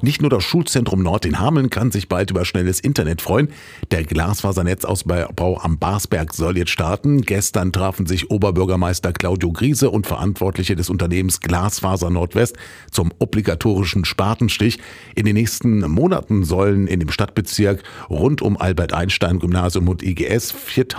Nicht nur das Schulzentrum Nord in Hameln kann sich bald über schnelles Internet freuen. Der Glasfasernetzausbau am Barsberg soll jetzt starten. Gestern trafen sich Oberbürgermeister Claudio Griese und Verantwortliche des Unternehmens Glasfaser Nordwest zum obligatorischen Spatenstich. In den nächsten Monaten sollen in dem Stadtbezirk rund um Albert-Einstein-Gymnasium und IGS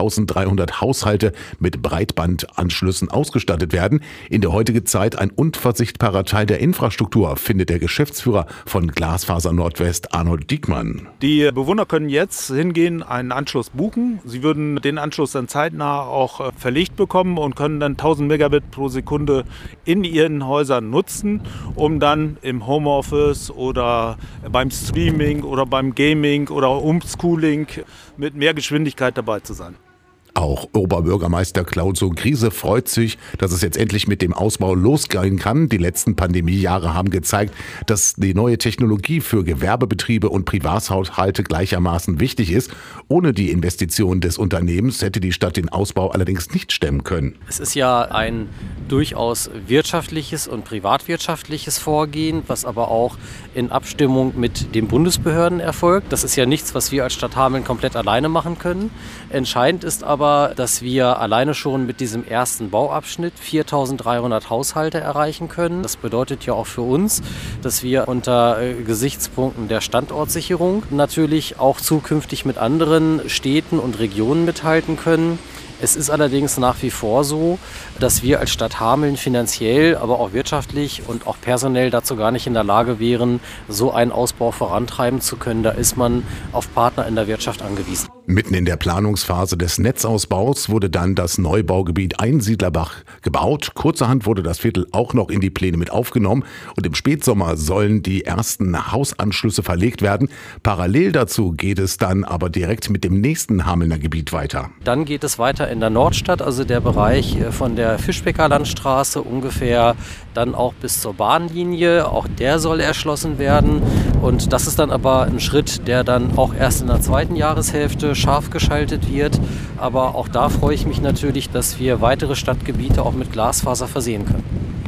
4.300 Haushalte mit Breitbandanschlüssen ausgestattet werden. In der heutigen Zeit ein unverzichtbarer Teil der Infrastruktur, findet der Geschäftsführer von Glasfaser Nordwest, Arnold Diekmann. Die Bewohner können jetzt hingehen, einen Anschluss buchen. Sie würden den Anschluss dann zeitnah auch verlegt bekommen und können dann 1000 Megabit pro Sekunde in ihren Häusern nutzen, um dann im Homeoffice oder beim Streaming oder beim Gaming oder Homeschooling mit mehr Geschwindigkeit dabei zu sein. Auch Oberbürgermeister Claudio Griese freut sich, dass es jetzt endlich mit dem Ausbau losgehen kann. Die letzten Pandemiejahre haben gezeigt, dass die neue Technologie für Gewerbebetriebe und Privathaushalte gleichermaßen wichtig ist. Ohne die Investition des Unternehmens hätte die Stadt den Ausbau allerdings nicht stemmen können. Es ist ja ein durchaus wirtschaftliches und privatwirtschaftliches Vorgehen, was aber auch in Abstimmung mit den Bundesbehörden erfolgt. Das ist ja nichts, was wir als Stadt Hameln komplett alleine machen können. Entscheidend ist aber, dass wir alleine schon mit diesem ersten Bauabschnitt 4.300 Haushalte erreichen können. Das bedeutet ja auch für uns, dass wir unter Gesichtspunkten der Standortsicherung natürlich auch zukünftig mit anderen Städten und Regionen mithalten können. Es ist allerdings nach wie vor so, dass wir als Stadt Hameln finanziell, aber auch wirtschaftlich und auch personell dazu gar nicht in der Lage wären, so einen Ausbau vorantreiben zu können. Da ist man auf Partner in der Wirtschaft angewiesen. Mitten in der Planungsphase des Netzausbaus wurde dann das Neubaugebiet Einsiedlerbach gebaut. Kurzerhand wurde das Viertel auch noch in die Pläne mit aufgenommen und im Spätsommer sollen die ersten Hausanschlüsse verlegt werden. Parallel dazu geht es dann aber direkt mit dem nächsten Hamelner Gebiet weiter. Dann geht es weiter in der Nordstadt, also der Bereich von der Fischbecker Landstraße ungefähr dann auch bis zur Bahnlinie. Auch der soll erschlossen werden und das ist dann aber ein Schritt, der dann auch erst in der zweiten Jahreshälfte scharf geschaltet wird. Aber auch da freue ich mich natürlich, dass wir weitere Stadtgebiete auch mit Glasfaser versehen können.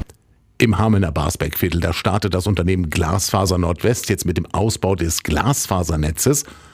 Im Hamelner Barsbergviertel, da startet das Unternehmen Glasfaser Nordwest jetzt mit dem Ausbau des Glasfasernetzes.